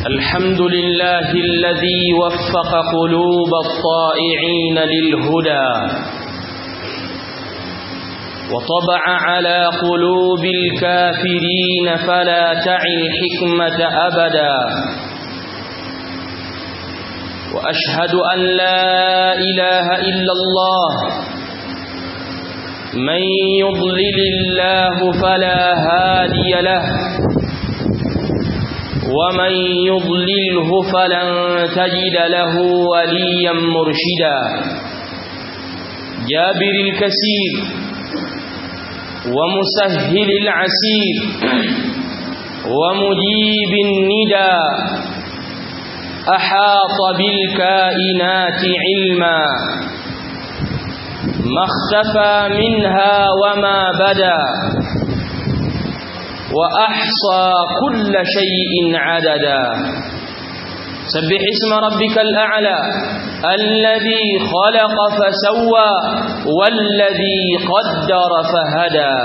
الحمد لله الذي وفق قلوب الطائعين للهدى وطبع على قلوب الكافرين فلا تعي الحكمة أبدا وأشهد أن لا إله إلا الله من يضلل الله فلا هادي له ومن يضلله فلن تجد له وليا مرشدا جابر الكسير ومسهل العسير ومجيب الندى أحاط بالكائنات علما ما اختفى منها وما بدا وأحصى كل شيء عددا سبح اسم ربك الأعلى الذي خلق فسوى والذي قدر فهدى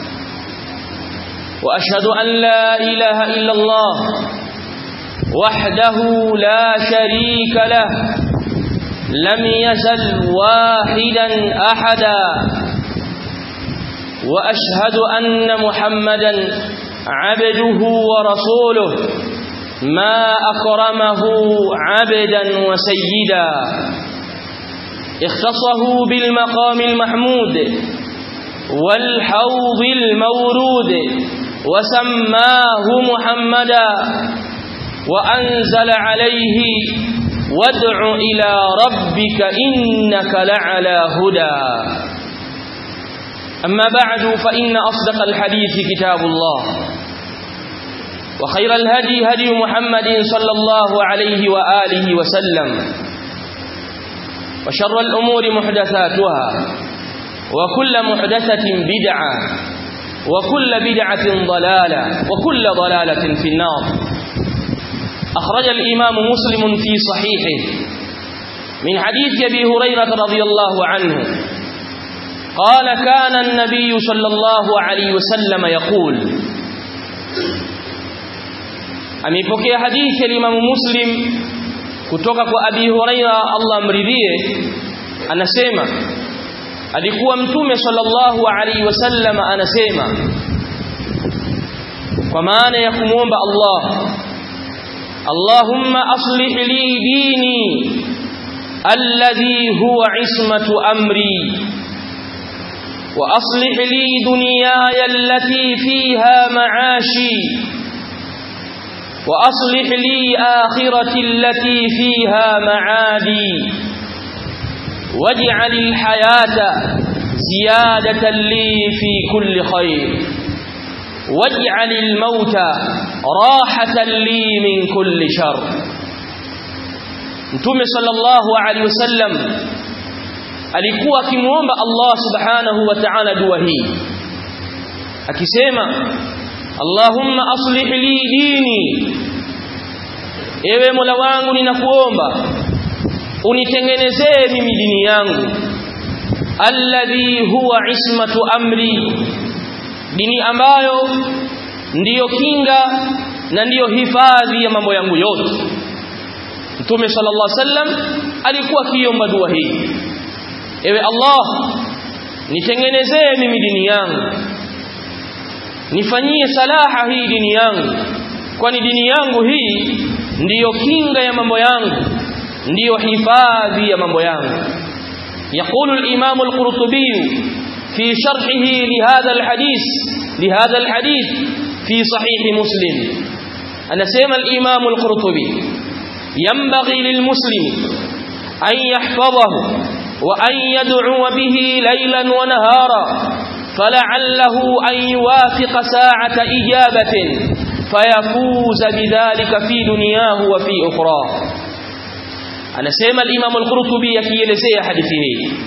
وأشهد أن لا إله إلا الله وحده لا شريك له لم يزل واحدا أحدا وأشهد أن محمدا عبده ورسوله ما أكرمه عبدا وسيدا اختصه بالمقام المحمود والحوض المورود وسماه محمدا وأنزل عليه وادع إلى ربك إنك لعلى هدى أما بعد فإن أصدق الحديث كتاب الله وخير الهدي هدي محمد صلى الله عليه وآله وسلم وشر الأمور محدثاتها وكل محدثة بدعة وكل بدعة ضلالة وكل ضلالة في النار أخرج الإمام مسلم في صحيحه من حديث أبي هريرة رضي الله عنه قال كان النبي صلى الله عليه وسلم يقول amepokea hadithi ya Imam Muslim kutoka kwa Abi Huraira Allah amridhie anasema alikuwa mtume sallallahu alaihi wasallam anasema kwa maana ya kumuomba Allah Allahumma aslih li dini alladhi huwa ismatu amri وأصلح لي دنياي التي فيها معاشي وأصلح لي آخرتي التي فيها معادي واجعل الحياة زيادة لي في كل خير واجعل الموت راحة لي من كل شر نتوم صلى الله عليه وسلم alikuwa akimuomba Allah subhanahu wa ta'ala dua hii akisema Allahumma aslih li dini ewe Mola wangu ninakuomba unitengenezee mimi dini yangu alladhi huwa ismatu amri dini ambayo ndiyo kinga na ndiyo hifadhi ya mambo yangu yote Mtume sallallahu alaihi wasallam alikuwa akiomba dua hii ewe Allah nitengenezee mimi dini yangu nifanyie salaha hii dini yangu kwani dini yangu hii ndiyo kinga ya mambo yangu ndiyo hifadhi ya mambo yangu يقول الإمام القرطبي في شرحه لهذا الحديث في صحيح مسلم أنا سيما الإمام القرطبي ينبغي للمسلم أن يحفظه وأن يدعو به ليلا ونهارا فلعله أن يوافق ساعة إجابة فيفوز بذلك في دنياه وفي أخرى أنا سيما الإمام القرطبي يكيلسي حديثه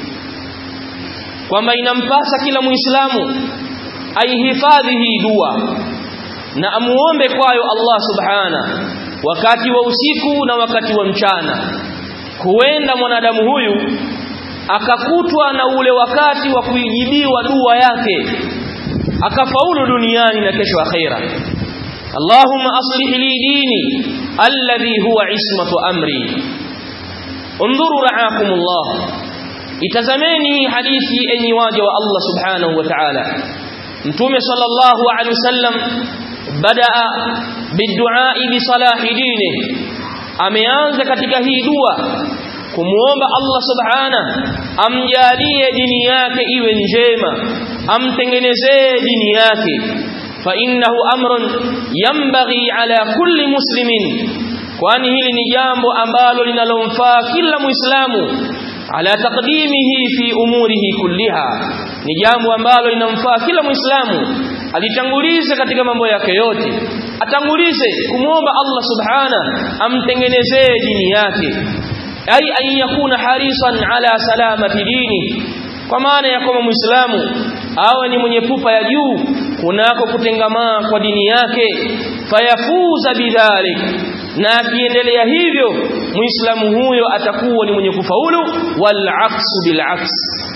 وما ينمباس كلا مسلم أي هفاذه دوا نأموهم بكوايو الله سبحانه wakati wa usiku na wakati wa mchana huenda mwanadamu huyu akakutwa na ule wakati wa kuijibiwa dua yake akafaulu duniani na kesho akhera Allahumma aslih li dini alladhi huwa ismatu amri. Undhuru ra'akumullah, itazameni hadithi enyi waja wa Allah subhanahu wa ta'ala. Mtume sallallahu alaihi wasallam badaa biddu'a bi salahi dini, ameanza katika hii dua kumuomba Allah subhanahu amjalie dini yake iwe njema, amtengenezee dini yake. Fa innahu amrun yanbaghi ala kulli muslimin, kwani hili ni jambo ambalo linalomfaa kila muislamu, ala taqdimihi fi umurihi kulliha, ni jambo ambalo linamfaa kila muislamu alitangulize katika mambo yake yote, atangulize kumuomba Allah subhanahu amtengenezee dini yake, ay an yakuna harisan ala salamati dini, kwa maana ya kwamba muislamu awe ni mwenye pupa ya juu kunako kutengamaa kwa dini yake. Fayafuza bidhalik, na akiendelea hivyo muislamu huyo atakuwa ni mwenye kufaulu. Wal aksu bil aks,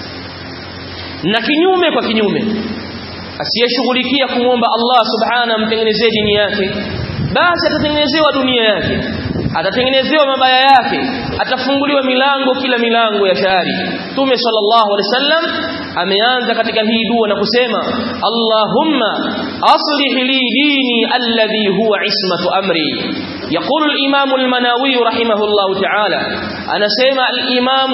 na kinyume kwa kinyume, asiyeshughulikia kumwomba Allah subhanahu amtengenezee dini yake, basi atatengenezewa dunia yake, atatengenezewa mabaya yake, atafunguliwa milango, kila milango ya shari. Mtume sallallahu alaihi wasallam ameanza katika hii dua na kusema Allahumma aslih li dini alladhi huwa ismatu amri. يقول الإمام المناوي رحمه الله تعالى، أنا سمع الإمام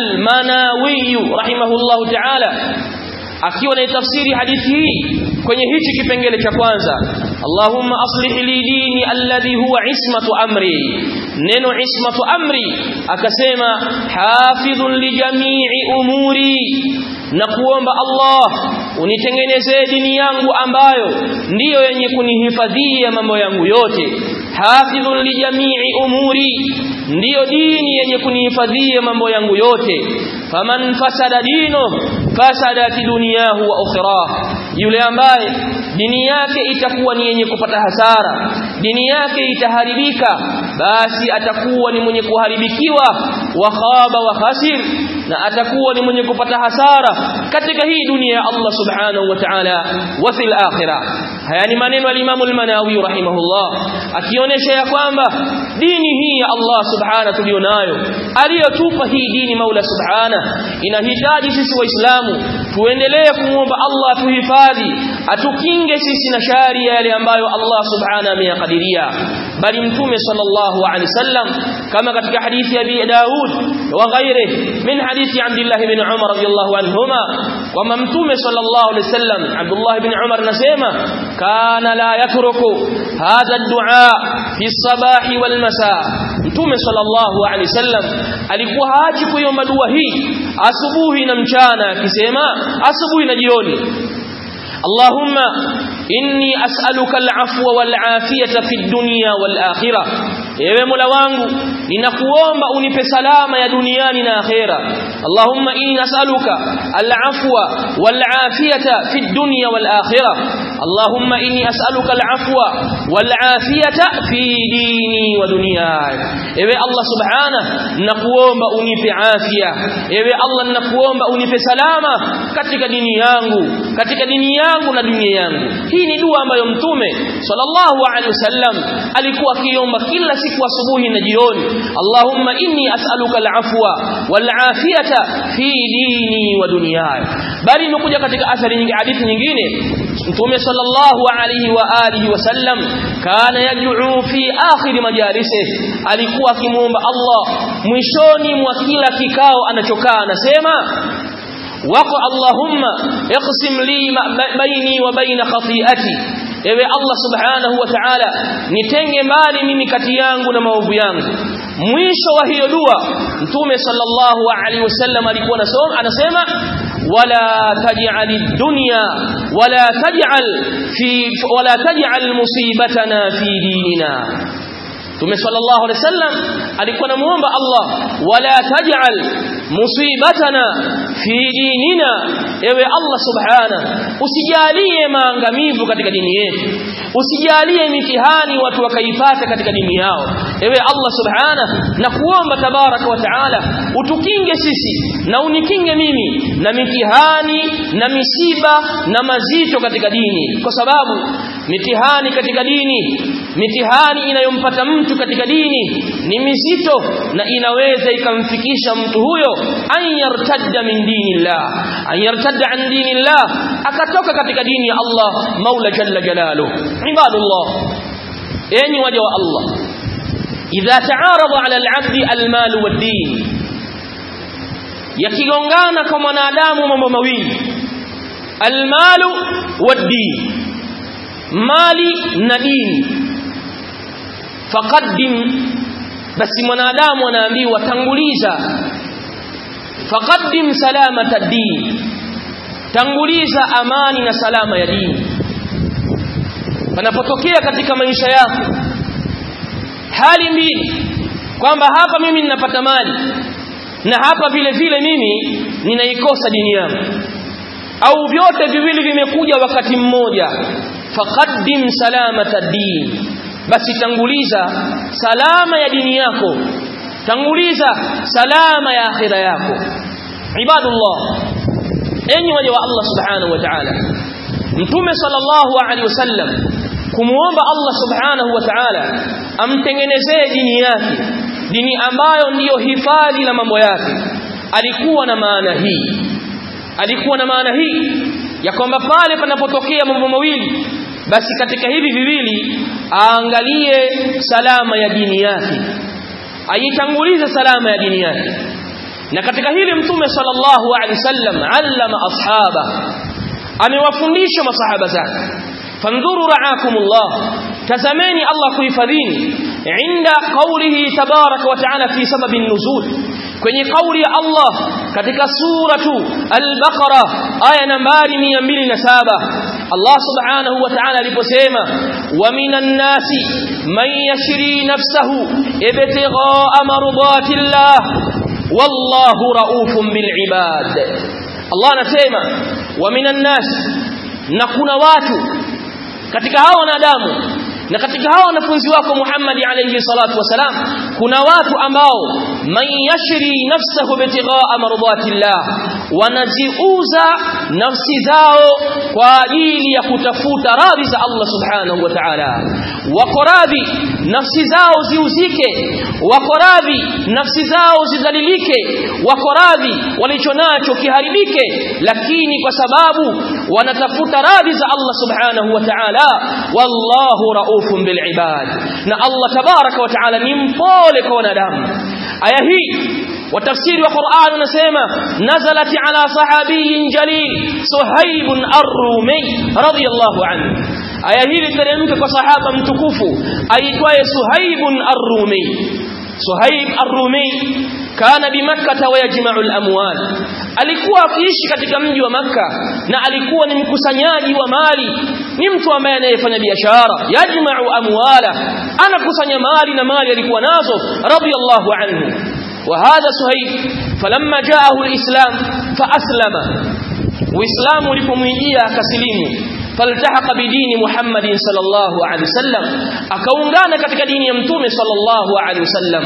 المناوي رحمه الله تعالى akiwa na tafsiri hadithi hii kwenye hichi kipengele cha kwanza, Allahumma aslih li dini alladhi huwa ismatu amri. Neno ismatu amri akasema hafidhun li jami'i umuri, na kuomba Allah unitengenezee dini yangu ambayo ndiyo yenye kunihifadhia mambo yangu yote. Hafidhun li jami'i umuri, ndiyo dini yenye kunihifadhia mambo yangu yote. Faman fasada dino fasadat dunyahu wa ukhirah, yule ambaye dini yake itakuwa ni yenye kupata hasara, dini yake itaharibika, basi atakuwa ni mwenye kuharibikiwa. Wa khaba wa khasir, na atakuwa ni mwenye kupata hasara katika hii dunia ya Allah subhanahu wa ta'ala wa fil akhirah. Haya ni maneno al-Imam al-Manawi rahimahullah, akionyesha ya kwamba dini hii ya Allah subhanahu tulionayo, aliyotupa hii dini Mola subhanahu, inahitaji sisi waislamu tuendelee kumuomba Allah tuhifadhi, atukinge sisi na shari yale ambayo Allah subhanahu ameyakadiria. Bali Mtume sallallahu alaihi wasallam kama katika hadithi ya Abi Daud wa ghairihi min hadithi Abdullah ibn Umar radiyallahu anhuma, kwamba Mtume sallallahu alaihi wasallam, Abdullah ibn Umar nasema, kana la yatruku hadha ad-du'a fi as-sabahi wal masa. Mtume sallallahu alaihi wasallam alikuwa haachi kuiomba dua hii asubuhi na mchana, akisema asubuhi na jioni, Allahumma inni as'aluka al-afwa wal-afiyata fi ad-dunya wal-akhirah, ewe Mola wangu ninakuomba unipe salama ya duniani na akhera. Allahumma inni as'aluka al-afwa wal-afiyata fi ad-dunya wal-akhirah. Allahumma inni as'aluka al-afwa wal-afiyata fi dini wa dunyaya. Ewe Allah subhanahu, nakuomba unipe afya. Ewe Allah, nakuomba unipe salama katika dini yangu, na dunia yangu. Hii ni dua ambayo Mtume sallallahu alaihi wasallam alikuwa akiomba kila siku asubuhi na jioni. Allahumma inni as'aluka al-afwa wal-afiyata fi dini wa dunyaya. Bali imekuja katika athari nyingine, hadithi nyingine, Mtume sallallahu alaihi wa alihi wasallam kana yad'u fi akhir majalisihi, alikuwa akimuomba Allah mwishoni mwa kila kikao anachokaa, anasema waqo Allahumma iqsim li baini wa baina khati'ati, ewe Allah subhanahu wa ta'ala nitenge mbali mimi kati yangu na maovu yangu. Mwisho wa hiyo dua Mtume sallallahu alaihi wasallam alikuwa anasema wala taj'al musibatana fi dinina. Mtume sallallahu alaihi wasallam alikuwa anamuomba Allah, wala taj'al musibatana fi dinina, ewe Allah subhanahu usijalie maangamivu katika dini yetu, usijalie mitihani watu wakaipata katika dini yao. Ewe Allah subhanahu, na kuomba tabaraka wa taala utukinge sisi na unikinge mimi na mitihani na misiba na mazito katika dini, kwa sababu mitihani katika dini, mitihani inayompata mtu katika dini ni mizito na inaweza ikamfikisha mtu huyo an yartadda min dinillah, an yartadda an dinillah, akatoka katika dini ya Allah Maula jalla jalaluhu. Ibadullah, enyi waja wa Allah, idha ta'arada 'ala al-'abdi al-mal wad-din, yakigongana kwa mwanadamu mambo mawili, al-mal wad-din, mali na dini, faqaddim, basi mwanadamu anaambiwa tanguliza, faqaddim salamata ad-din, tanguliza amani na salama ya dini. Panapotokea katika maisha yako hali mbili, kwamba hapa mimi ninapata mali na hapa vile vile mimi ninaikosa dini yangu, au vyote viwili vimekuja wakati mmoja, faqaddim salamata ad-din, basi tanguliza salama ya dini yako, tanguliza salama ya akhira yako. Ibadullah, enyi waja wa Allah subhanahu wa ta'ala, Mtume sallallahu alaihi wasallam kumuomba Allah subhanahu wa ta'ala amtengenezee dini yake, dini ambayo ndiyo hifadhi la mambo yake, alikuwa na maana hii ya kwamba pale panapotokea mambo mawili, basi katika hivi viwili aangalie salama ya dini yake, aitangulize salama ya dini yake. Na katika hili Mtume sallallahu alaihi wasallam allama ashaba, amewafundisha masahaba zake. Fandhuru ra'akumullah, tazameni Allah kuhifadhini, inda qawlihi tabaraka wa ta'ala fi sababi nuzul, kwenye kauli ya Allah katika suratu al-Baqara aya nambari 207, Allah subhanahu wa ta'ala aliposema, wa minan nasi man yashri nafsahu ibtigha'a mardatillah wallahu raufun bil ibad. Allah anasema wa minan nas, na kuna watu katika hao wanadamu na katika hao wanafunzi wako Muhammad alayhi salatu wasalam, kuna watu ambao man yashri nafsahu bitigha'a mardatillah, wanajiuza nafsi zao kwa ajili ya kutafuta radhi za Allah subhanahu wa ta'ala. Wako radhi nafsi zao ziuzike, wako radhi nafsi zao zidhalilike, wako radhi walichonacho kiharibike, lakini kwa sababu wanatafuta radhi za Allah subhanahu wa ta'ala, wallahu raufun bil ibad, na Allah tabaraka wa ta'ala ni mpole kwa wanadamu. Aya hii watafsiri wa Qur'an unasema nazalat ala sahabiyyin jalil Suhaib ar-Rumi radiyallahu anhu. Aya hii teremka kwa sahaba mtukufu aitwaye Suhaib ar-Rumi. Suhaib ar-Rumi kana bi Makkah wa yajma'u al-amwal, alikuwa akiishi katika mji wa Makkah na alikuwa ni mkusanyaji wa mali, ni mtu ambaye anayefanya biashara, yajma'u amwala, anakusanya mali na mali alikuwa nazo radiyallahu anhu. وهذا سهيب فلما جاءه الإسلام فأسلم، وإسلام لكميجيا كسليم، فالتحق بدين محمد صلى الله عليه وسلم، أكونغانا كتك دين يمتوم صلى الله عليه وسلم.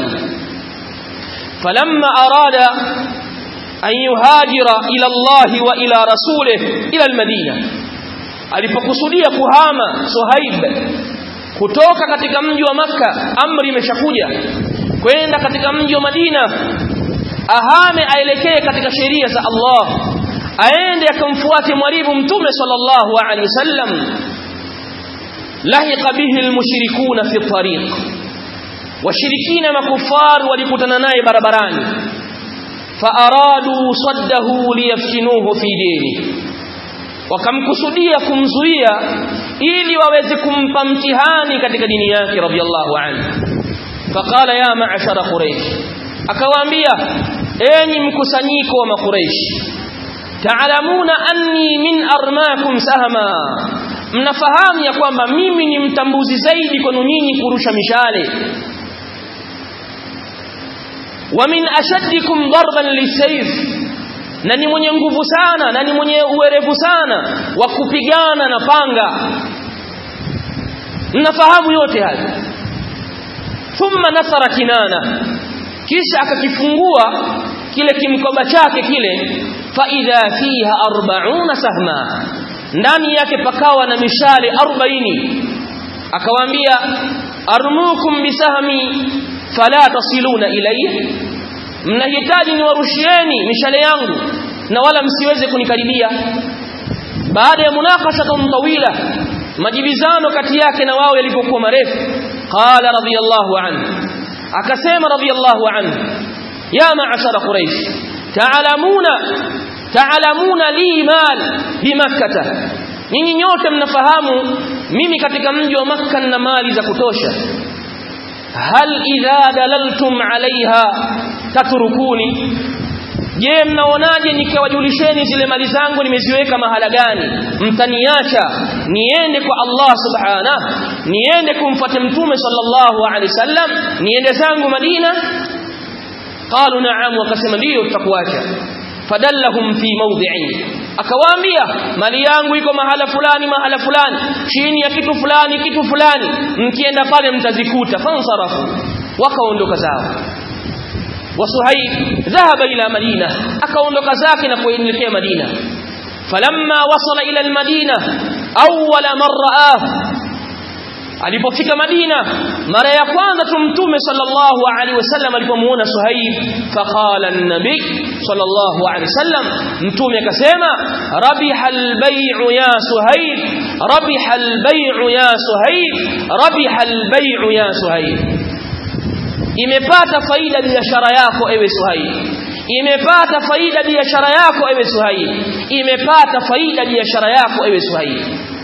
فلما أراد أن يهاجر إلى الله وإلى رسوله إلى المدينة، alipokusudia kuhama Suhaib kutoka katika mji wa Makka, amri imeshakuja kwenda katika mji wa Madina, ahame aelekee katika sheria za Allah, aende akamfuate mwalimu Mtume sallallahu alaihi wasallam. Lahiqa bihi almushrikuna fi tariq, washirikina makufar walikutana naye barabarani. Faaradu saddahu liyaftinuhu fi dini, wakamkusudia kumzuia ili waweze kumpa mtihani katika dini yake radiyallahu anhu. Faqala ya ma'ashara Quraysh, akawaambia enyi mkusanyiko wa Quraysh, ta'lamuna anni min armakum sahma, mnafahamu ya kwamba mimi ni mtambuzi zaidi kwenu nyinyi kurusha mishale, wa min ashaddikum darban lisayf, na ni mwenye nguvu sana na ni mwenye uwerevu sana wa kupigana na panga, mnafahamu yote haya. Thumma nasara Kinana, kisha akakifungua kile kimkoba chake kile, fa idha fiha 40 sahma, ndani yake pakawa na mishale 40. Akawaambia armukum bisahmi fala tasiluna ilayhi, mnahitaji niwarushieni mishale yangu na wala msiweze kunikaribia. Baada ya munakashatun tawila, majibizano kati yake na wao yalipokuwa marefu, qala radiyallahu anhu, akasema radiyallahu anhu, ya ma'ashara quraish ta'lamuna li mal bi makkah, nyinyi nyote mnafahamu mimi katika mji wa Makkah na mali za kutosha. Hal idha dalaltum alaiha tatrukuni, je mnaonaje nikiwajulisheni zile mali zangu nimeziweka mahala gani, mtaniacha niende kwa Allah subhanahu, niende kumfuata mtume sallallahu alaihi wasallam, niende zangu Madina? Qalu na'am, wakasema ndio tutakuacha. Fadallahum fi mawdi'in, akawaambia mali yangu iko mahala fulani chini ya kitu fulani, mkienda pale mtazikuta. Fansarafu, wakaondoka zao. Wa Suhaib dhahaba ila Madina, akaondoka zake na kuelekea Madina. Falamma wasala ila al-Madina awwala mar'ah, alipofika Madina mara ya kwanza tu mtume sallallahu alaihi wasallam alipomuona Suhaib, faqala an-nabi sallallahu alaihi wasallam, mtume akasema rabihal bay'u ya Suhaib, rabihal bay'u ya Suhaib, rabihal bay'u ya Suhaib, imepata faida biashara yako ewe Suhaib, imepata faida biashara yako ewe Suhaib, imepata faida biashara yako ewe Suhaib.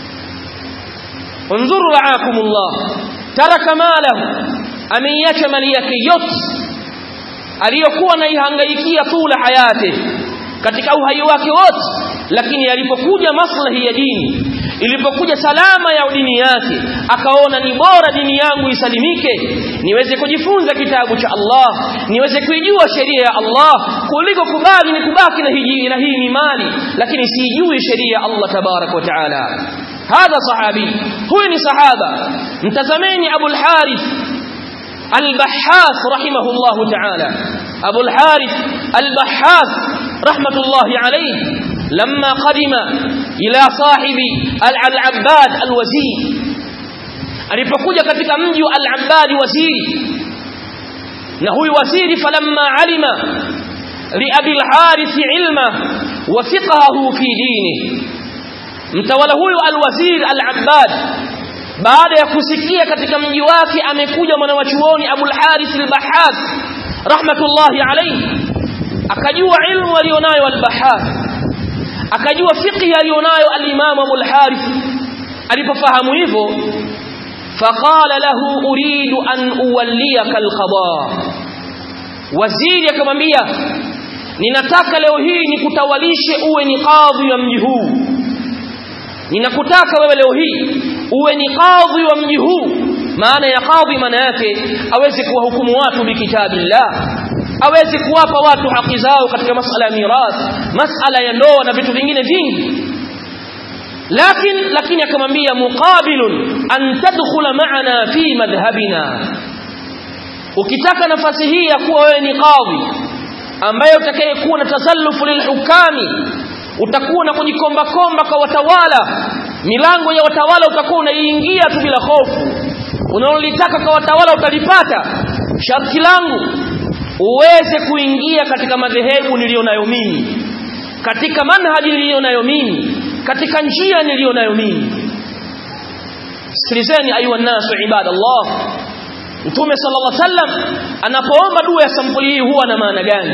Unzuru ra'akumullah, taraka malahu, ameiacha mali yake yote aliyokuwa naihangaikia tula hayati, katika uhai wake wote, lakini alipokuja maslahi ya dini, ilipokuja salama ya dini yake, akaona ni bora dini yangu isalimike, niweze kujifunza kitabu cha Allah, niweze kuijua sheria ya Allah, kuliko kubali ni kubaki na hii ni mali lakini sijui sheria ya Allah tabarak wa taala. Hadha sahabi, huyu ni sahaba. Mtazameni Abu al-Harith al-Bahhath rahimahullahu ta'ala. Abu al-Harith al-Bahhath rahmatullahi alayhi, lamma qadima ila sahibi al-Abbad al-Wazir, alipokuja katika mji wa al-Abbad waziri, na huyu waziri falamma alima li Abi al-Harith ilma wa fiqhahu fi dinihi, mtawala huyu al-Wazir al-Abbad baada ya kusikia katika mji wake amekuja mwanachuoni Abu al-Harith al-Bahhath rahmatullahi alayhi, akajua ilmu alionayo al-Bahhath, akajua fiqh alionayo al-Imam Abu al-Harith. Alipofahamu hivyo, faqala lahu uridu an uwalliyaka al-qada, waziri akamwambia ninataka leo hii nikutawalishe uwe ni kadhi wa mji huu, ninakutaka wewe leo hii uwe ni kadhi wa mji huu. Maana ya kadhi, maana yake aweze kuwahukumu watu bikitabillah, aweze kuwapa watu haki zao katika masala ya mirath, masala ya ndoa na vitu vingine vingi. Lakini akamwambia muqabilun an tadkhula ma'ana fi madhhabina, ukitaka nafasi hii ya kuwa wewe ni kadhi ambaye utakayekuwa na tasallufu lilhukami, utakuwa na kujikomba kwa watawala, milango ya watawala utakuwa unaiingia tu bila hofu, unalolitaka kwa watawala utalipata. Sharti langu uweze kuingia katika madhehebu nilionayo mimi, katika manhaji nilionayo mimi, katika njia nilionayo mimi. Sikilizeni ayuha nasu ibadallah, Mtume sallallahu alaihi wasallam anapoomba dua ya sampuli hii huwa na maana gani?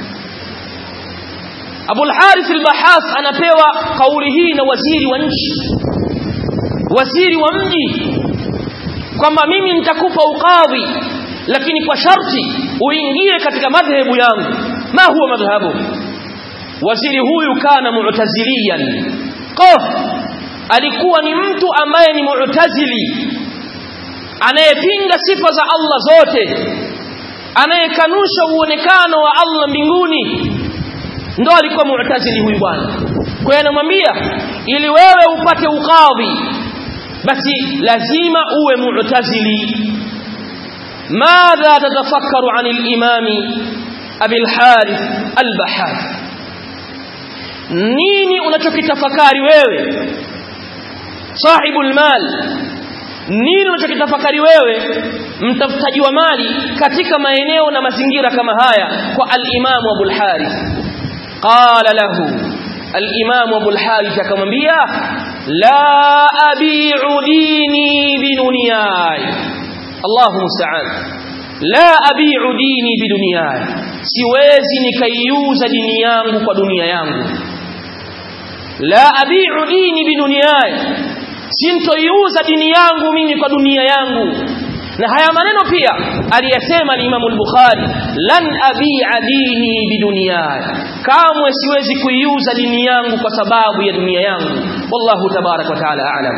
Abu al-Harith al-Bahhath anapewa kauli hii na waziri wa nchi, waziri wa mji, kwamba mimi nitakupa ukadhi, lakini kwa sharti uingie katika madhehebu yangu. Ma huwa madhhabu? Waziri huyu kana mu'taziliyan, alikuwa ni mtu ambaye ni mu'tazili, anayepinga sifa za Allah zote, anayekanusha uonekano wa Allah mbinguni, ndo alikuwa mu'tazili huyu bwana. Kwa hiyo anamwambia ili wewe upate ukadhi basi lazima uwe mu'tazili. Madha tatafakkaru 'an al-imam Abi al-Harith al-Bahhath, nini unachokitafakari wewe sahibul mal, nini unachokitafakari wewe mtafutaji wa mali katika maeneo na mazingira kama haya kwa al-Imam Abu al-Harith. Qala lahu al-Imam Abu al-Harith akamwambia la abi'u dini bidunyai, Allahu musta'an, la abi'u dini bidunyai, siwezi nikaiuza dini yangu kwa dunia yangu. La abi'u dini bidunyai, sintoiuza dini yangu mimi kwa dunia yangu. Na haya maneno pia aliyasema al-Imam al-Bukhari, lan abi'a dini bidunyai, kamwe siwezi kuiuza dini yangu kwa sababu ya dunia yangu. Wallahu tabarak wa ta'ala a'lam.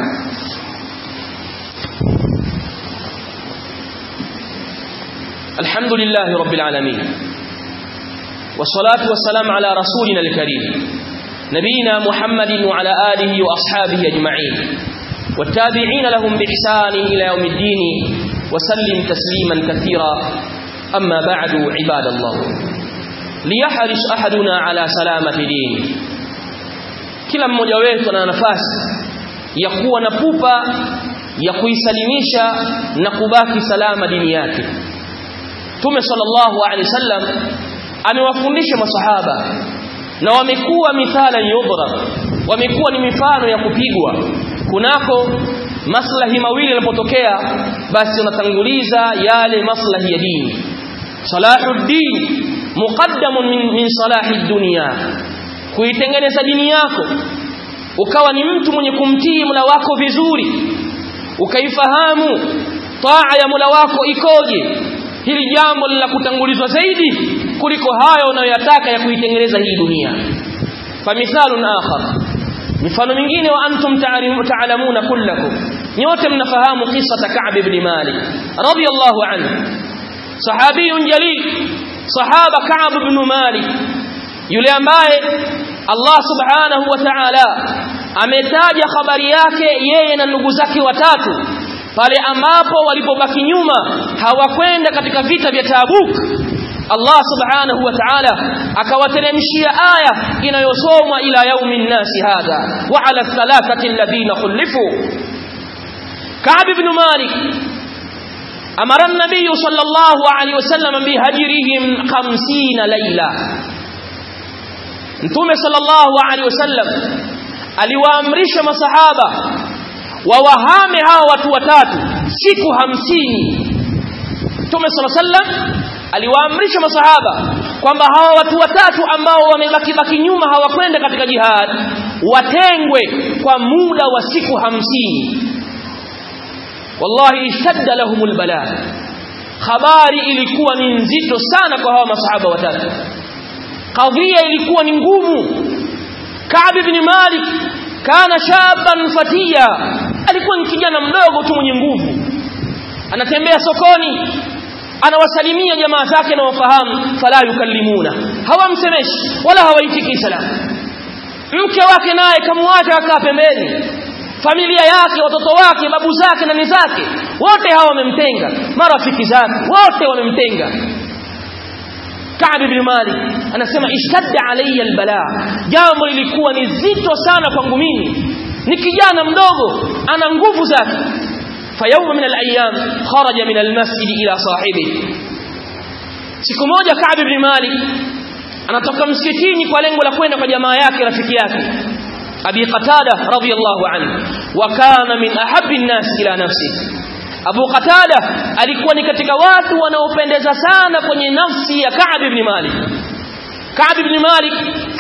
Alhamdulillahi rabbil alamin, wassalatu wassalamu ala rasulina al-karim nabiyina Muhammadin wa ala alihi wa ashabihi ajma'in والتابعين لهم بإحسان إلى يوم الدين وسلم تسليما كثيرا. أما بعد عباد الله، ليحرص أحدنا على سلامة دينه. kila mmoja wetu ana nafasi ya kuwa na pupa ya kuisalimisha na kubaki salama dini yake. Mtume sallallahu alaihi wasallam amewafundisha masahaba na wamekuwa mithala yudhrab, wamekuwa ni mifano ya kupigwa. Kunako maslahi mawili yanapotokea, basi unatanguliza yale maslahi ya dini. Salahuddin muqaddamun min salahid dunya, kuitengeneza dini yako ukawa ni mtu mwenye kumtii Mola wako vizuri, ukaifahamu taa ya Mola wako ikoje. Hili jambo la kutangulizwa zaidi kuliko hayo unayoyataka ya kuitengeneza hii dunia. Famithalun akhar, mifano mingine, wa antum ta'lamuna kullakum, nyote mnafahamu kisa Ka'b ibn Malik radiyallahu anhu, sahabiyun jalil, sahaba Ka'b ibn Malik, yule ambaye Allah subhanahu wa ta'ala ametaja habari yake yeye na ndugu zake watatu pale ambapo walipobaki nyuma hawakwenda katika vita vya Tabuk. Allah subhanahu wa ta'ala akawateremshia aya inayosomwa ila yaumin nasi hadha wa ala thalathati alladhina khulifu. Ka'b ibn Malik amara an-nabiy sallallahu alayhi wasallam bihajrihim 50 layla. Mtume sallallahu alayhi wasallam aliwaamrisha masahaba wawahame hawa watu watatu siku 50. Mtume sallallahu alayhi wasallam aliwaamrisha masahaba kwamba hawa watu watatu ambao wamebaki nyuma hawakwenda katika jihad watengwe kwa muda wa siku 50. Wallahi shadda lahumul bala, habari ilikuwa ni nzito sana kwa hawa masahaba watatu, kadhia ilikuwa ni ngumu. Ka'b ibn Malik kana shaban fatiya, alikuwa ni kijana mdogo tu mwenye nguvu, anatembea sokoni, anawasalimia jamaa zake na wafahamu, fala yukallimuna, hawamsemeshi wala hawaitiki salamu. Mke wake naye kamwacha akaa pembeni, familia yake, watoto wake, babu zake na nani zake wote hawa wamemtenga, marafiki zake wote wamemtenga. Ka'b ibn Malik anasema ishtadda alayya albala, jambo lilikuwa ni zito sana kwangu mimi, ni kijana mdogo ana nguvu zake. Fayawma min al-ayyam kharaja min al-masjid ila sahibi, siku moja Ka'b ibn Malik anatoka msikitini kwa lengo la kwenda kwa jamaa yake, rafiki yake Abi Qatada radhiyallahu anhu, wa kana min ahabbi an-nas ila nafsi. Abu Qatada alikuwa ni katika watu wanaopendeza sana kwenye nafsi ya Ka'b ibn Malik. Ka'b ibn Malik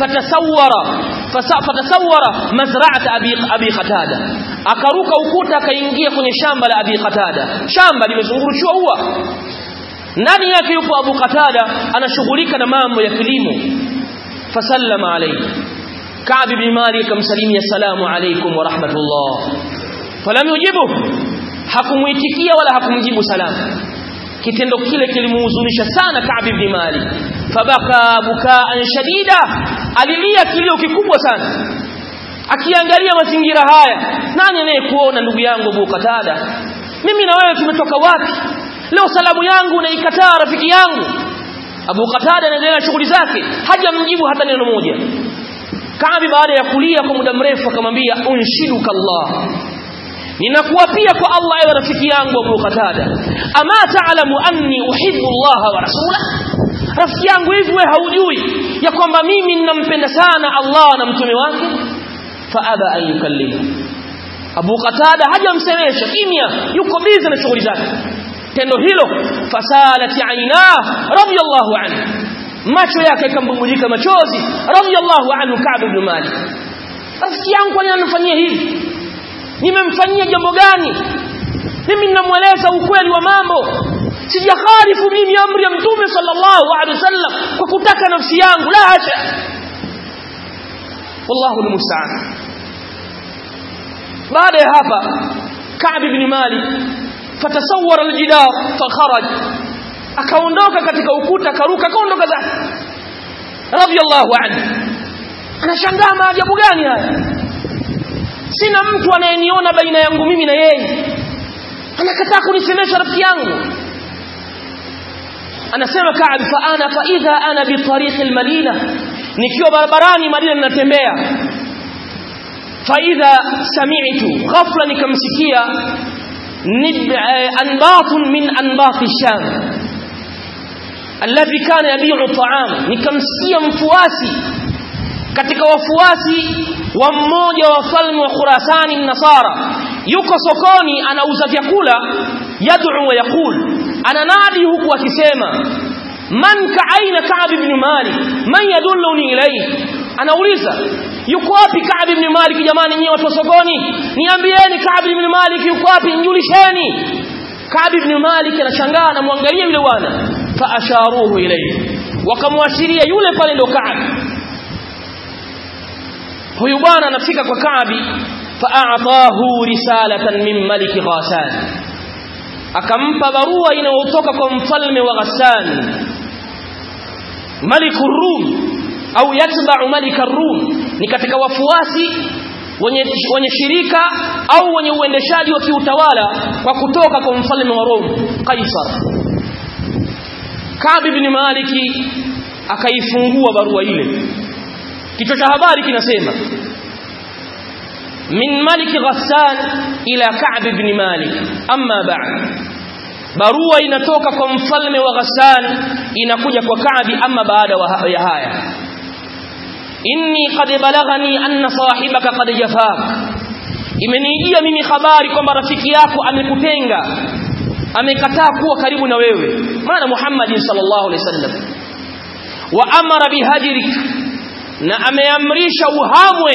fatasawwara mazra'at Abi Qatada, akaruka ukuta akaingia kwenye shamba la Abi Qatada. Shamba limezungurushwa ua, ndani yake yupo Abu Qatada anashughulika na mambo ya kilimo. Fasallama alayhi, Ka'b ibn Malik kamsalimia salamu alaykum wa rahmatullah, falam yujibu, hakumuitikia wala hakumjibu salamu. Kitendo kile kilimuhuzunisha sana Ka'b ibn Malik, fabaka bukaan shadida, alilia kilio kikubwa sana akiangalia mazingira haya. Nani anayekuona ndugu yangu Abu Qatada? Mimi na wewe tumetoka wapi? Leo salamu yangu unaikataa rafiki yangu. Abu Qatada anaendelea na shughuli zake, hajamjibu hata neno moja. Kaabi baada ya kulia kwa muda mrefu akamwambia unshiduka Allah, ninakuapia kwa Allah ewe rafiki yangu Abu Qatada, ama ta'lamu anni uhibbu Allah wa rasulahu, rafiki yangu hivi wewe haujui ya kwamba mimi ninampenda sana Allah na mtume wake? Fa aba an yukallima, Abu Qatada hajamsemesha, kimya, yuko busy na shughuli zake. Tendo hilo fasalati aina radiyallahu anhu, macho yake yakambubujika machozi radiyallahu anhu Ka'b ibn Malik. Rafiki yangu kwa nini anafanyia hivi? Nimemfanyia jambo gani? Mimi ninamweleza ukweli wa mambo, sijakhalifu mimi amri ya mtume sallallahu alaihi wasallam kwa kutaka nafsi yangu, la hasha. Wallahu almusta'an. baada ya hapa Ka'b ibn Malik fatasawwara aljidar fakharaj, akaondoka katika ukuta, akaruka, akaondoka zake radiyallahu anhu. Anashangaa maajabu gani haya, sina mtu anayeniona baina yangu mimi na yeye, anakataa kunisemesha rafiki yangu. Anasema Ka'b fa idha ana bi tariq al-Madina, nikiwa barabarani Madina ninatembea, fa idha sami'tu, ghafla nikamsikia anbatun min anbati Sham alladhi kana yabi'u ta'am, nikamsikia mfuasi katika wafuasi wa mmoja wa falme wa Khurasani Nasara, yuko sokoni anauza vyakula, yad'u wa yaqul, ananadi huku akisema man ka'aina Ka'b ibn Malik man yadulluni ilayhi, anauliza yuko wapi Ka'b ibn Malik? Jamani nyinyi watu wa sokoni, niambieni Ka'b ibn Malik yuko wapi, njulisheni. Ka'b ibn Malik anashangaa, anamwangalia yule bwana, fa asharuhu ilayhi, wakamwashiria yule pale ndo Ka'b. Huyu bwana anafika kwa Ka'b, fa a'tahu risalatan min Malik Ghassan, akampa barua inayotoka kwa mfalme wa Ghassan, Malik ar-Rum au yatba'u Malik ar-Rum, ni katika wafuasi wenye shirika au wenye uendeshaji wa kiutawala kwa kutoka kwa mfalme wa Rom Kaisar. Ka'b ibn Malik akaifungua barua ile, kichwa cha habari kinasema min Malik Ghassan ila Ka'b ibn Malik, amma ba'd, barua inatoka kwa mfalme wa Ghassan inakuja kwa Ka'b, amma baada ya haya, inni qad balaghani anna sahibaka qad jafak, imenijia mimi habari kwamba rafiki yako amekutenga, amekataa kuwa karibu na wewe, maana Muhammad sallallahu alaihi wasallam, wa amara bihajrik, na ameamrisha uhamwe.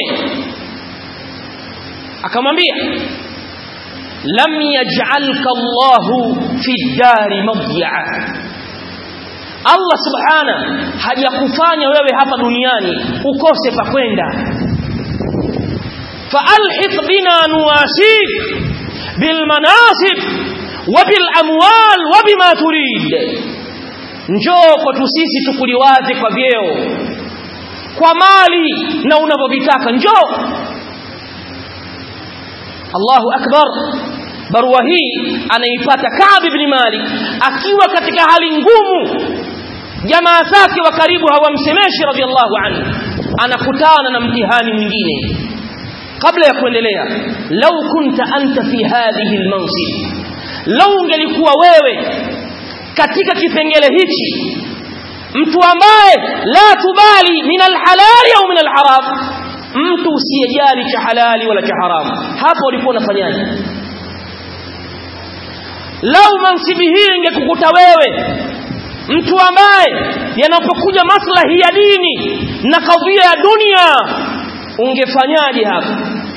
Akamwambia lam yaj'alka Allahu fi dari mawdi'a, Allah subhana hajakufanya wewe hapa duniani ukose pa kwenda. Fa alhiq bina nuwasik bil manasib wa bil amwal wa bima turid, njoo kwetu sisi tukuliwaze kwa vyeo, kwa mali na unavyovitaka, njoo. Allahu akbar. Barua hii anaipata Ka'b ibn Malik akiwa katika hali ngumu, jamaa zake wa karibu hawamsemeshi radhiallahu anhu, anakutana na mtihani mwingine. Kabla ya kuendelea, lau kunta anta fi hadhihi almansib, lau ungelikuwa wewe katika kipengele hichi, mtu ambaye la tubali min alhalali au min alharam, mtu usiyejali cha halali wala cha haramu, hapo ulikuwa unafanyaje? Lau mansibi hii ingekukuta wewe, mtu ambaye yanapokuja maslahi ya dini na kadhia ya dunia, ungefanyaje hapa?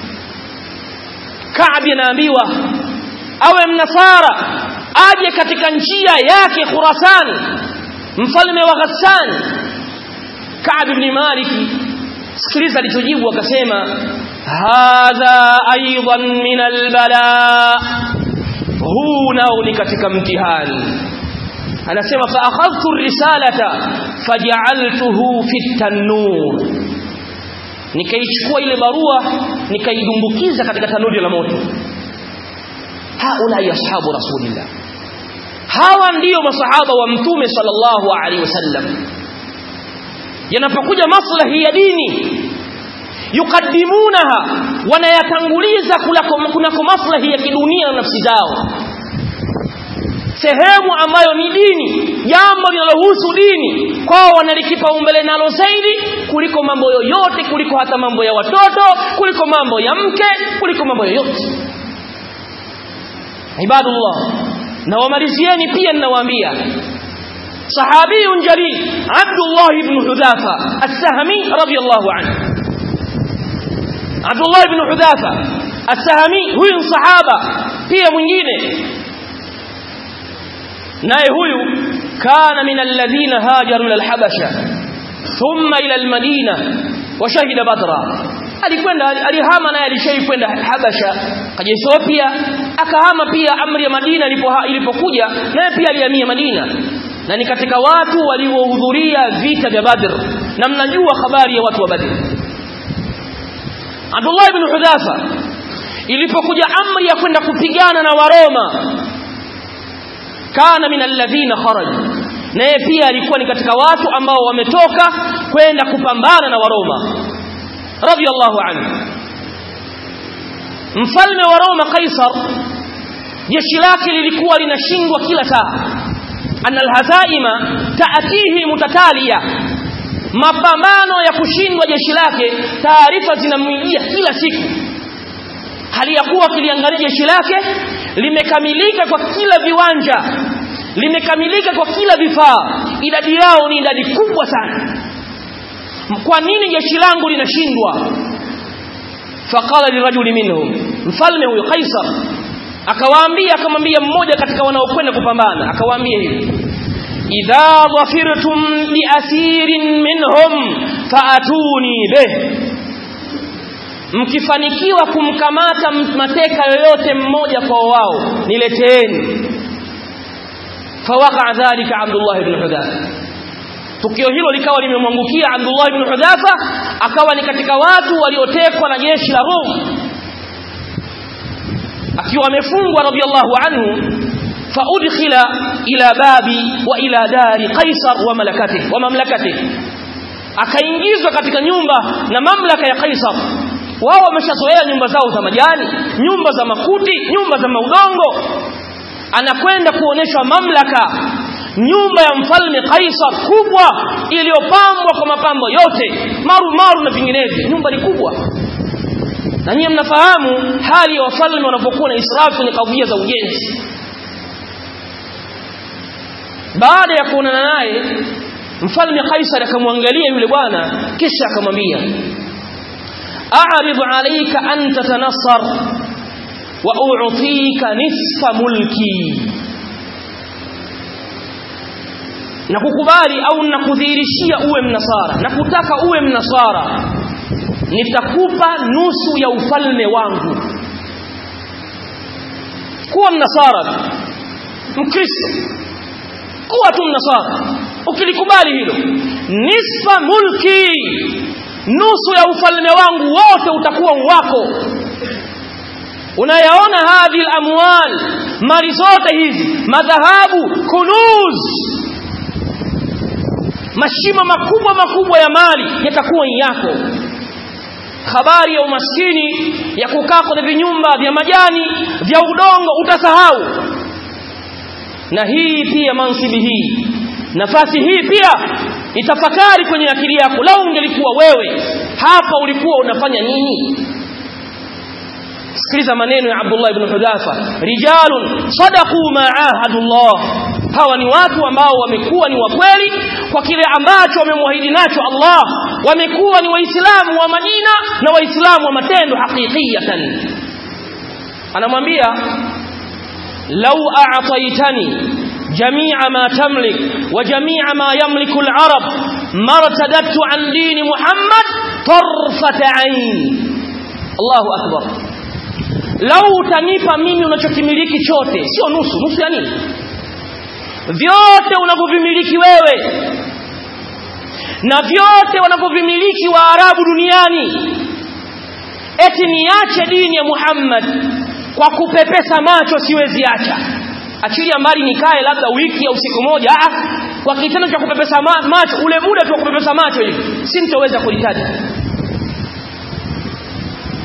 Ka'b anaambiwa awe mnasara, aje katika njia yake Khurasan, mfalme wa Ghassan. Ka'b ibn Malik, sikiliza alichojibu, akasema hadha aidan min albala, huu nao ni katika mtihani. Anasema fa akhadhtu risalata faj'altuhu fi tanur, nikaichukua ile barua nikaidumbukiza katika tanuri la moto. Haula ya ashabu rasulillah, hawa ndio masahaba wa mtume sallallahu alaihi wasallam. Yanapokuja maslahi ya dini, yukaddimunaha, wanayatanguliza kunako maslahi ya kidunia na nafsi zao. Sehemu ambayo ni dini, jambo linalohusu dini, kwao wanalikipa umbele nalo zaidi kuliko mambo yoyote, kuliko hata mambo ya watoto, kuliko mambo ya mke, kuliko mambo yoyote. Ibadullah, na wamalizieni pia ninawaambia, sahabiyun jalil Abdullah ibn Hudhafa as-Sahmi radiyallahu anhu. Abdullah ibn Hudhafa as-Sahmi huyu sahaba pia mwingine, naye huyu kana min alladhina hajaru ila al-Habasha thumma ila al-Madina wa shahida Badra. Alihama naye alishakwenda Habasha, kaja Ethiopia, akahama pia amri ya Madina ilipokuja, naye pia alihamia Madina, na ni katika watu waliohudhuria vita vya Badr, na mnajua habari ya watu wa Badr. Abdullah ibn Hudhafa ilipokuja amri ya kwenda kupigana na Waroma, kana min alladhina kharaju, naye pia alikuwa ni katika watu ambao wametoka kwenda kupambana na Waroma radiyallahu anhu. Mfalme wa Roma Kaisar, jeshi lake lilikuwa linashindwa kila saa. Anna alhazaima taatihi mutataliya, mapambano ya kushindwa jeshi lake, taarifa zinamwijia kila siku, hali ya kuwa kiliangalia jeshi lake limekamilika kwa kila viwanja, limekamilika kwa kila vifaa, idadi yao ni idadi kubwa sana. Kwa nini jeshi langu linashindwa? Faqala lirajuli minhum, mfalme huyo Kaisar akamwambia mmoja katika wanaokwenda kupambana, akawaambia hivi: idha dhafirtum li asirin minhum faatuni bih, mkifanikiwa kumkamata mateka yoyote mmoja kwa wao nileteeni. Fawaqa dhalika Abdullah ibn Hudhafa, tukio hilo likawa limemwangukia Abdullah ibn Hudhafa, akawa ni katika watu waliotekwa na jeshi la Rum, akiwa amefungwa radiyallahu anhu. Faudkhila ila babi wa ila dari Kaisar wa mamlakatihi, akaingizwa katika nyumba na mamlaka ya Kaisar. Wao wameshazoea nyumba zao za majani, nyumba za makuti, nyumba za maudongo. Anakwenda kuoneshwa mamlaka, nyumba ya mfalme Kaisar kubwa, iliyopambwa kwa mapambo yote, marumaru na vinginevyo. Nyumba ni kubwa, na nyinyi mnafahamu hali ya wafalme wanapokuwa na israfu kwenye kadhia za ujenzi. Baada ya kuonana naye, mfalme Kaisar akamwangalia yule bwana, kisha akamwambia: a'rid 'alayka an tatanassar wa u'tika nisfa mulki, na kukubali au nakudhihirishia uwe mnasara, na kutaka uwe mnasara, nitakupa nusu ya ufalme wangu. Kuwa mnasara, Mkristo, kuwa tu mnasara, ukilikubali hilo, nisfa mulki, nusu ya ufalme wangu wote utakuwa wako. Unayaona hadhi al-amwal, mali zote hizi, madhahabu, kunuz, mashimo makubwa ya mali yatakuwa yako. Habari ya umaskini ya kukaa kwenye vinyumba vya majani vya udongo utasahau. Na hii pia mansibi hii, nafasi hii pia itafakari kwenye akili yako, lau ungelikuwa wewe hapa ulikuwa unafanya nini? Sikiliza maneno ya Abdullah ibn Hudhafa: rijalun sadaqu ma ahadullah, hawa ni watu ambao wamekuwa ni wakweli kwa kile ambacho wamemwahidi nacho Allah, wamekuwa ni waislamu wa Madina na waislamu wa matendo hakikiyatan. Anamwambia: law a'taytani jami'a ma tamlik wa jami'a ma yamliku al-arab martadatu an dini Muhammad tarfat 'ain. Allahu akbar. Lau utanipa mimi unachokimiliki chote, sio nusu ya nini, vyote unavyovimiliki wewe na vyote wanavyovimiliki Waarabu duniani, eti niache dini ya Muhammad kwa kupepesa macho, siwezi acha. Achilia mbali nikae labda wiki au siku moja, kwa kitendo cha kupepesa macho, ule muda tu wa kupepesa macho hivi, sintoweza kulitaja.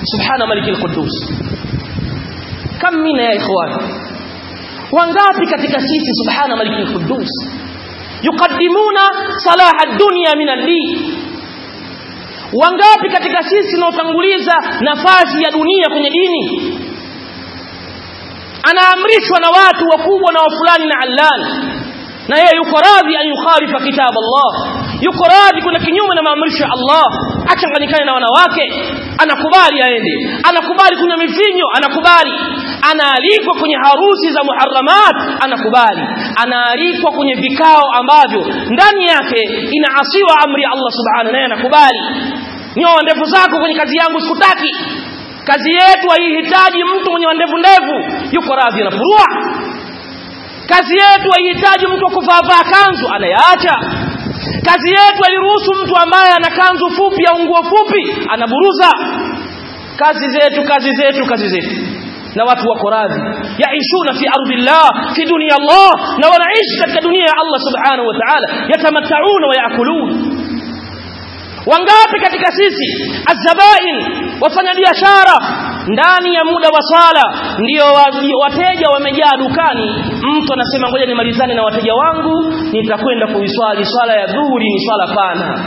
subhana malikil quddus. Kam mina ya ikhwan, wangapi katika sisi subhana malikil quddus yuqaddimuna salaha ad-dunya min ad-din? Wangapi katika sisi tunaotanguliza nafasi ya dunia kwenye dini? Anaamrishwa na watu wakubwa na wafulani na allani, na yeye yuko radhi an yukhalifa kitab Allah, yuko radhi kuna kinyume na maamrisho ya Allah, achanganyikane na wanawake, anakubali aende, anakubali kuna mivinyo, anakubali, anaalikwa kwenye harusi za muharramat, anakubali, anaalikwa kwenye vikao ambavyo ndani yake inaasiwa amri ya Allah subhanahu, naye anakubali. Nyoa ndevu zako kwenye kazi yangu sikutaki, kazi yetu haihitaji mtu mwenye ndevu ndevu, yuko radhi anafurua. Kazi yetu haihitaji mtu kuvaa kanzu, anayaacha. Kazi yetu hairuhusu mtu ambaye ana kanzu fupi au nguo fupi, anaburuza. Kazi zetu na watu wako radhi, yaishuna fi ardillah, fi dunia Allah, na wanaishi katika dunia ya Allah subhanahu wa ta'ala, yatamatta'una wa yaakulun. Wangapi katika sisi azabain, wafanya biashara, ndani ya muda wa swala ndio wateja wamejaa dukani, mtu anasema ngoja nimalizane na wateja wangu, nitakwenda kuiswali swala ya dhuhuri, ni swala pana.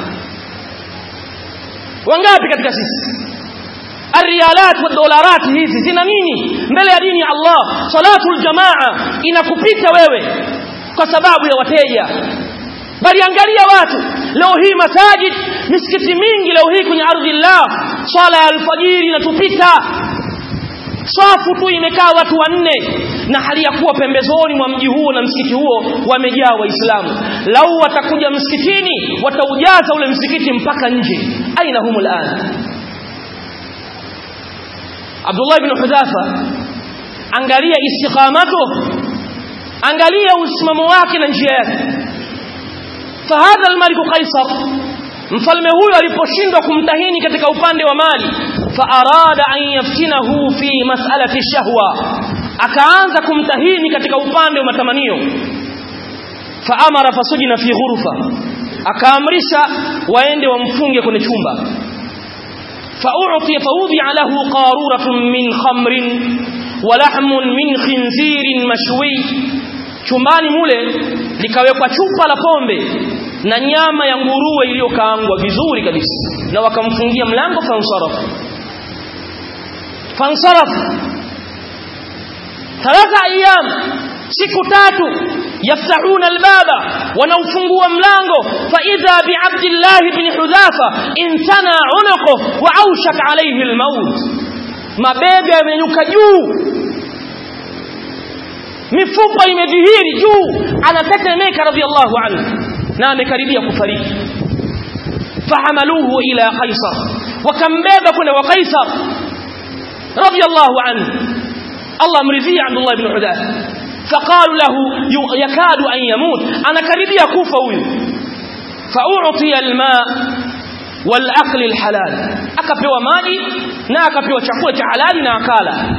Wangapi katika sisi ariyalat wa dolarat hizi zina nini mbele ya dini ya Allah? Salatul jamaa inakupita wewe kwa sababu ya wateja. Bali angalia watu leo hii, masajid, misikiti mingi leo hii kwenye ardhi Allah, swala ya alfajiri inatupita, safu tu imekaa watu wanne, na hali ya kuwa pembezoni mwa mji huo na msikiti huo wamejaa Waislamu. Lau watakuja msikitini wataujaza ule msikiti mpaka nje. Aina humul an? Abdullah ibn Hudhafa, angalia istiqamato, angalia usimamo wake na njia yake. Fahadha al-malik Qaisar, mfalme huyo aliposhindwa kumtahini katika upande wa mali, faarada an yaftinahu fi mas'alati shahwa, akaanza kumtahini katika upande wa matamanio. Faamara fasujina fi ghurfa, akaamrisha waende wamfunge kwenye chumba. فأوضع له قارورة من خمر ولحم من خنزير مشوي. Chumbani mule likawekwa chupa la pombe na nyama ya nguruwe iliyokaangwa vizuri kabisa, na wakamfungia mlango. Fansaraf 3 ayyam, siku 3, yaftahuna albaba, wanaufungua mlango. Fa idha bi Abdullah ibn Hudhafa intana unuqu wa awshak alayhi almaut, mabega yamenyuka juu, mifupa imedhihiri juu, anatetemeka radhiyallahu anhu, na amekaribia kufariki. Fahamaluhu ila Qaisar, wakambeba kwenda kwa Qaisar radhiyallahu anhu, Allah amridhia Abdullah ibn Hudhafa. Faqalu lahu yakadu an yamut, anakaribia kufa huyu. Fa'utiya alma wal akli alhalal, akapewa maji na akapewa chakula cha halali na akala.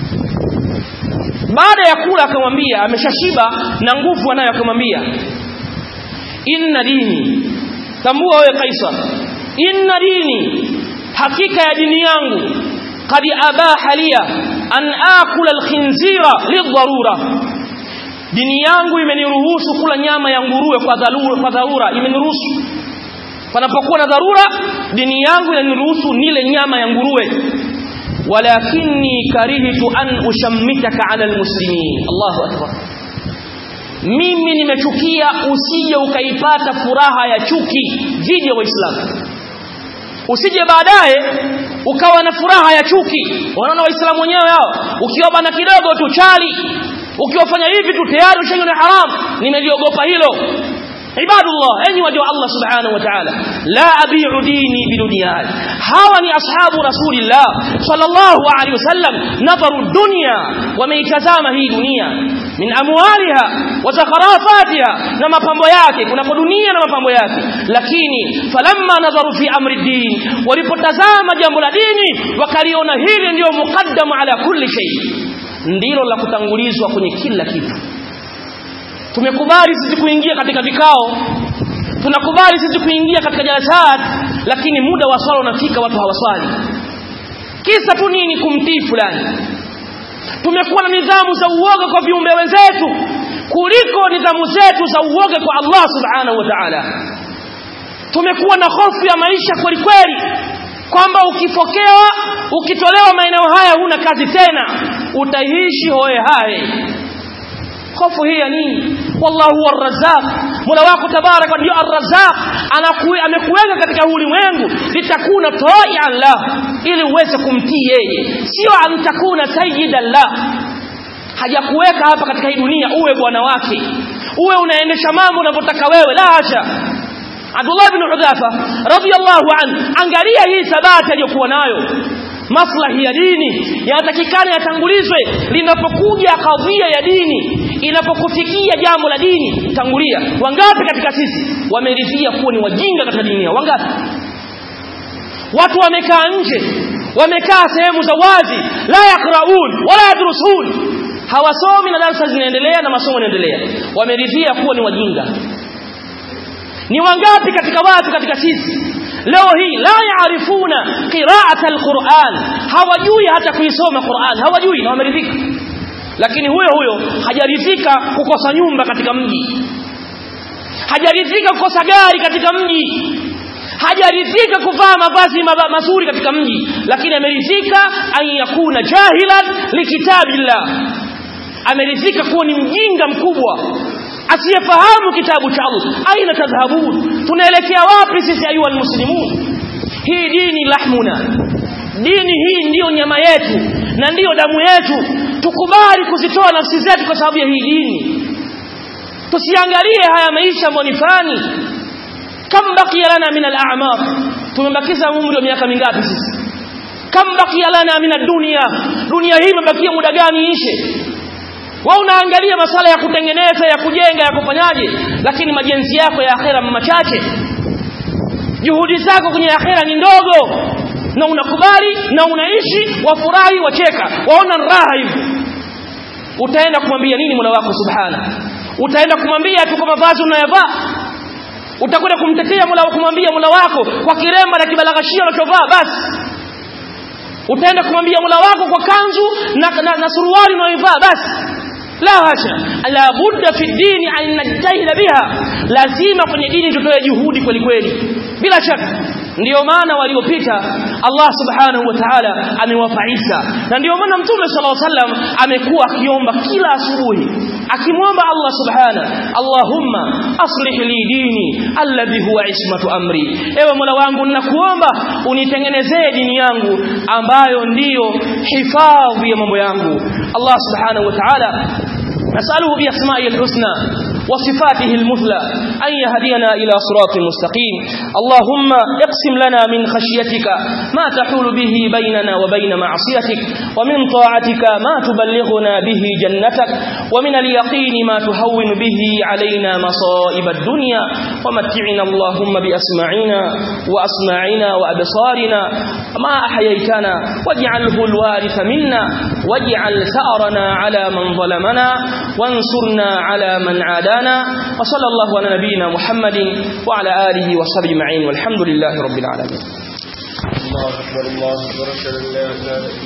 Baada ya kula akamwambia, ameshashiba na nguvu anayo, akamwambia inna dini, tambua wewe Kaisar, inna dini, hakika ya dini yangu, qad abaha liya an akula alkhinzira lidharura, dini yangu imeniruhusu kula nyama ya nguruwe kwa dharura, imeniruhusu. Panapokuwa na dharura, dini yangu inaniruhusu nile nyama ya nguruwe. Walakinni karihtu an ushammitaka ala almuslimin. Allahu akbar. Mimi nimechukia usije ukaipata furaha ya chuki dhidi ya Waislamu, usije baadaye ukawa na furaha ya chuki. Wanaona Waislamu wenyewe hao, ukiwa bana kidogo tu chali, ukiwafanya hivi tu tayari ushaingia na haram. Nimeliogopa hilo. Ibadullah, enyi waja wa Allah subhanahu wa ta'ala, la abi'u dini biduniyai. Hawa ni ashabu rasulillah sallallahu alaihi wasallam, nadharu dunya, wameitazama hii dunia, min amwaliha wa zakharafatiha, na mapambo yake, kuna dunia na mapambo yake. Lakini falamma nadharu fi amri din, walipotazama jambo la dini wakaliona hili ndio muqaddamu ala kulli shay, ndilo la kutangulizwa kwenye kila kitu. Tumekubali sisi kuingia katika vikao, tunakubali sisi kuingia katika jalasat, lakini muda wa swala unafika watu hawaswali. kisa tu nini? Kumtii fulani. Tumekuwa na nidhamu za uoga kwa viumbe wenzetu kuliko nidhamu zetu za uoga kwa Allah subhanahu wa ta'ala. Tumekuwa na hofu ya maisha kweli kweli, kwamba ukifokewa, ukitolewa maeneo haya huna kazi tena, utaishi hoe hai. Hofu hii ya nini? Wallahu huwa ar-Razzaq, Mola wako tabaraka ndio ar-Razzaq, amekuweka katika ulimwengu litakuna ta'i'an Allah, ili uweze kumtii yeye, sio antakuna sayyidan Allah. Hajakuweka hapa katika hii dunia uwe bwana wake, uwe unaendesha mambo unavyotaka wewe, la hasha. Abdullah ibn Hudhafa radiyallahu anhu, angalia hii thabati aliyokuwa nayo. Maslahi ya dini yanatakikana yatangulizwe. Linapokuja kadhia ya dini, inapokufikia jambo la dini, tangulia. Wangapi katika sisi wameridhia kuwa ni wajinga katika dunia? Wangapi? Watu wamekaa nje, wamekaa sehemu za wazi, la yakraun wala yadrusun, hawasomi na darasa zinaendelea na masomo yanaendelea, wameridhia kuwa ni wajinga. Ni wangapi katika watu katika sisi leo hii la yaarifuna qira'ata al-Qur'an, hawajui hata kuisoma Qur'an, hawajui na wameridhika. Lakini huyo hajaridhika kukosa nyumba katika mji, hajaridhika kukosa gari katika mji, hajaridhika kuvaa mavazi mazuri katika mji, lakini ameridhika an yakuna jahilan likitabillah, ameridhika kuwa ni mjinga mkubwa asiyefahamu kitabu cha Allah. Aina tadhhabun, tunaelekea wapi sisi ayuha almuslimun? Hii dini lahmuna, dini hii ndiyo nyama yetu na ndiyo damu yetu. Tukubali kuzitoa nafsi zetu kwa sababu ya hii dini. Tusiangalie haya maisha ambayo ni fani. Kam baqiya lana min al-a'mar, tumebakiza umri wa miaka mingapi sisi? Kam baqiya lana min ad-dunya, dunia hii imebakia muda gani ishe? Wao unaangalia masala ya kutengeneza, ya kujenga, ya kufanyaje, lakini majenzi yako ya akhera machache. Juhudi zako kwenye akhera ni ndogo, na unakubali na unaishi, wafurahi, wacheka, waona raha hivi. Utaenda kumwambia nini Mola wako subhana? Utaenda kumwambia tu kwa mavazi unayovaa? Utakwenda kumtetea Mola wako, kumwambia Mola wako kwa kiremba na kibalaghashia unachovaa basi? Utaenda kumwambia Mola wako kwa kanzu na suruali unayovaa basi? La hasha. La budda fi dini an najtahida biha, lazima kwenye dini tutoe juhudi kweli kweli, bila shaka. Ndio maana waliopita Allah subhanahu wa ta'ala amewafaisa, na ndio maana Mtume sallallahu alaihi wasallam amekuwa akiomba kila asubuhi, akimwomba Allah subhanahu, Allahumma aslih li dini alladhi huwa ismatu amri, ewe Mola wangu ninakuomba unitengenezee dini yangu ambayo ndiyo hifadhi ya mambo yangu. Allah subhanahu wa ta'ala نسأله بأسمائه الحسنى وصفاته المثلى أن يهدينا إلى صراط مستقيم. اللهم اقسم لنا من خشيتك ما تحول به بيننا وبين معصيتك، ومن طاعتك ما تبلغنا به جنتك، ومن اليقين ما تهون به علينا مصائب الدنيا، ومتعنا اللهم بأسماعنا وأسماعنا وأبصارنا ما أحييتنا، واجعله الوارث منا، واجعل ثأرنا على من ظلمنا، وانصرنا على من عادانا. وصلى الله على نبينا محمد وعلى آله وصحبه أجمعين، والحمد لله رب العالمين. الله أكبر الله أكبر.